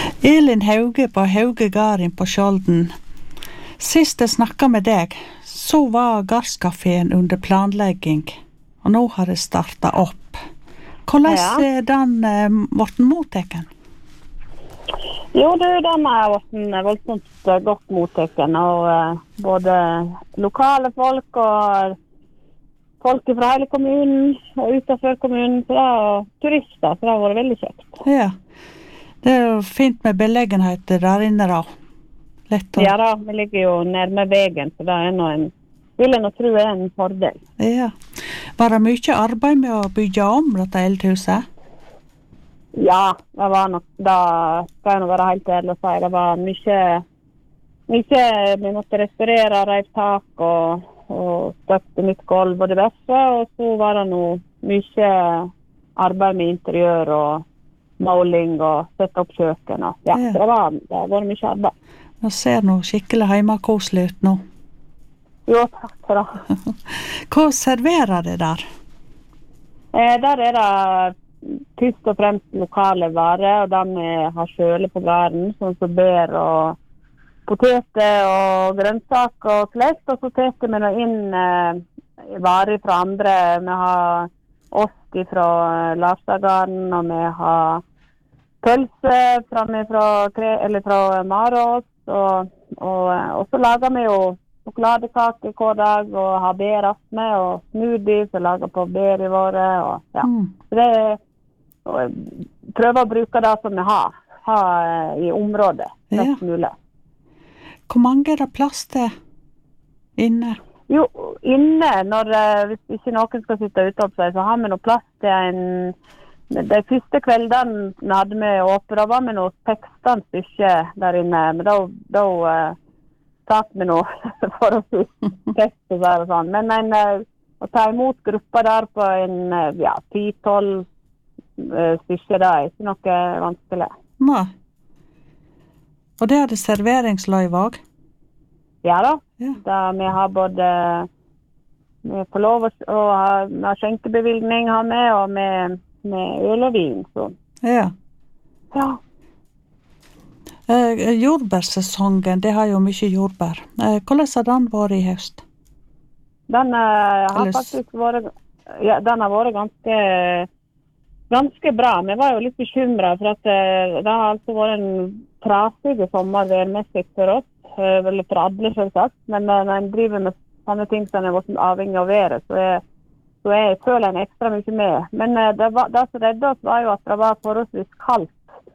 Elin Hauge på Hauge Garin på Skjolden. Sist jeg snakket med deg, så var Garskaféen under planlegging, og nå har det startet opp. Hvordan er den vorten motteken? Jo, den har vorten voldsomt godt motteken, og både lokale folk og folk fra hele kommunen og utenfor kommunen, og turister, så det har vært veldig kjekt. Ja, det er jo fint med beleggenheter der inne da. Ja da, vi ligger jo nærme veien, så det er vil jeg nå tro er en fordel. Ja. Var det mye arbeid med å bygge om dette eldhuset? Ja, det var nok, da skal jeg nå være helt ærlig å si, det var mye vi måtte restaurere reivtak og støtte nytt gulv og diverse, og så var det nå mye arbeid med interiør og måling og sette opp kjøkken. Og, ja, det var mye arbeid. Det ser nå skikkelig heimakoselig ut nå. Jo, takk for det. Hva serverer det der? Der er det først og fremst lokale varer, og de har kjøle på gården, sånn som bær og poteter og grønnsak og klest, og så teker vi nå inn varer fra andre. Vi har ost fra Larstadgarden, og vi har pølse fra Marås, og så lager vi jo sjokoladekake hver dag, og har bær med, og smoothies, og lager på bær i våre, og ja. Så det prøver å bruke det som vi har i området, mest mulig. Hvor mange er det plass til inne? Jo, inne, hvis ikke noen skal sitte ute opp seg, så har vi noe plass til de første kveldene vi hadde med åpne, da var vi noe 16 stykker der inne, men da satt vi noe for å teste og sånn. Men å ta imot grupper der på 10-12 stykker, det er ikke noe vanskelig. Nei. Og det er det serveringsløyve også? Ja da. Vi har både vi får lov å ha skjenkebevilgning har med, og med øl og vin. Så. Ja. Ja. Jordbærsesongen, det har jo mye jordbær. Hvordan har den vært i høst? Den har faktisk vært ganske bra. Vi var jo litt bekymret for at det har altså vært en trasig sommer værmessig for oss, eller for alle selvsagt, men når en driver med sånne ting som er avhengig av været, så jeg føler en ekstra mye med. Men det som redde oss var jo at det var forholdsvis kaldt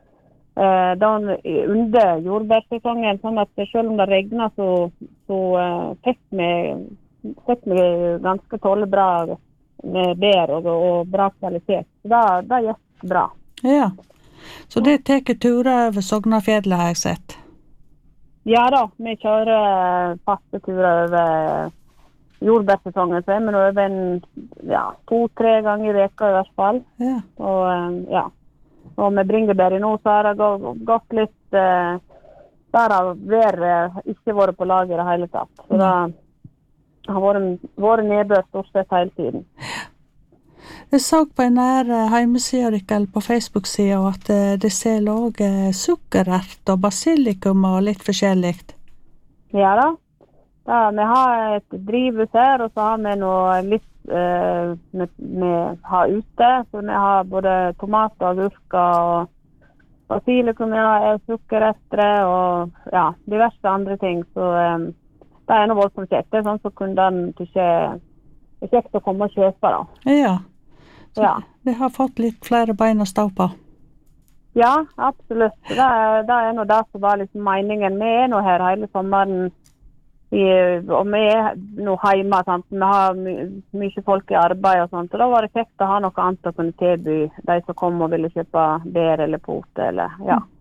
under jordbærsesongen, sånn at selv om det regnet, så fikk vi ganske tålig bra med bær og bra kvalitet. Så det gikk bra. Ja, så det teker turer over Sognafjellet, har jeg sett? Ja da, vi kjører faste turer over jordbærsesongen, så er vi nå over 2-3 ganger i veka i hvert fall. Ja. Og med bringebær i nå, så har det gått litt, der har været ikke vært på lag i det hele tatt. Så det har vært nedbør stort sett hele tiden. Jeg så på en hjemmeside eller på Facebook-siden at det selger også sukkerert og basilikum og litt forskjellig. Ja da. Vi har et drivhus her, og så har vi noe litt vi har ute. Så vi har både tomater, agurker og basilikum, sukkerrester og diverse andre ting. Så det er noe voldsomt kjekt. Det er sånn så kundene ikke er kjekt å komme og kjøpe da. Ja. Så det har fått litt flere bein å stå på. Ja, absolutt. Det er noe det som var liksom meningen. Vi er nå her hele sommeren, og vi er nå hjemme, sant? Vi har mye folk i arbeid og sånt, og da var det kjekt å ha noe annet å kunne tilby de som kom og ville kjøpe bær eller pote, eller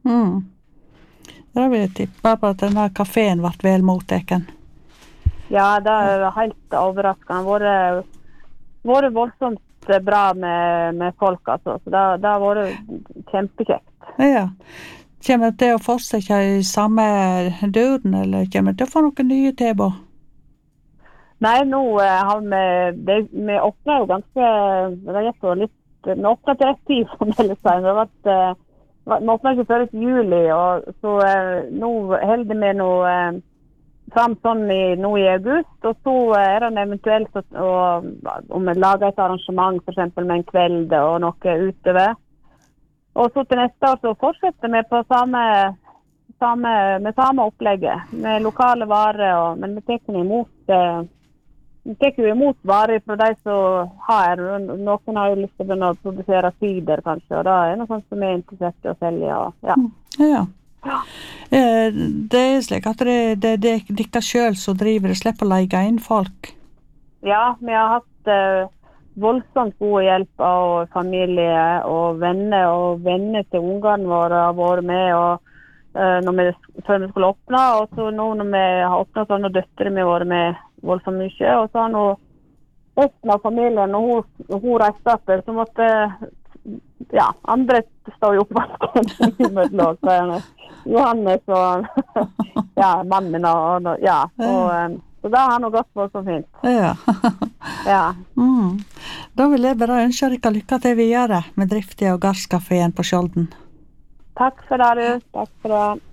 Da vil jeg tippe på at denne kaféen ble vel motteken. Ja, det er helt overraskende. Det har vært voldsomt bra med folk, altså. Så det har vært kjempekjekt. Ja. Kommer det til å fortsette i samme duren, eller kommer det til å få noen nye tilbud? Nei, nå har vi åpnet jo ganske, det gikk jo litt, vi åpnet til rett tid, som jeg vil si. Det har vært vi åpner ikke før i juli, og så nå holder vi nå fram sånn nå i august, og så det eventuelt om vi lager et arrangement, for eksempel med en kveld og noe utover. Og så til neste år så fortsetter vi på med samme opplegget, med lokale varer, men vi tar jo imot varer fra de som har, noen har jo lyst til å begynne å produsere sider kanskje, og da noe sånt som interessert i å selge, og ja. Ja. Det slik at det dere selv som driver, det slipper å leie inn folk? Ja, vi har hatt voldsomt god hjelp av familie og venner til ungene våre har vært med, og før vi skulle åpne, og så nå når vi har åpnet sånn, og døtter vi har vært med voldsomt mye, og så har nå resten av familien, og hun reiste opp, så måtte andre stå i oppvasken i mødlåg, Johannes og mannen min, så da har han gått på så fint. Ja. Da vil jeg bare ønske dere lykke til videre med driften av Garskaféen på Skjolden. Takk for det, du. Takk for det.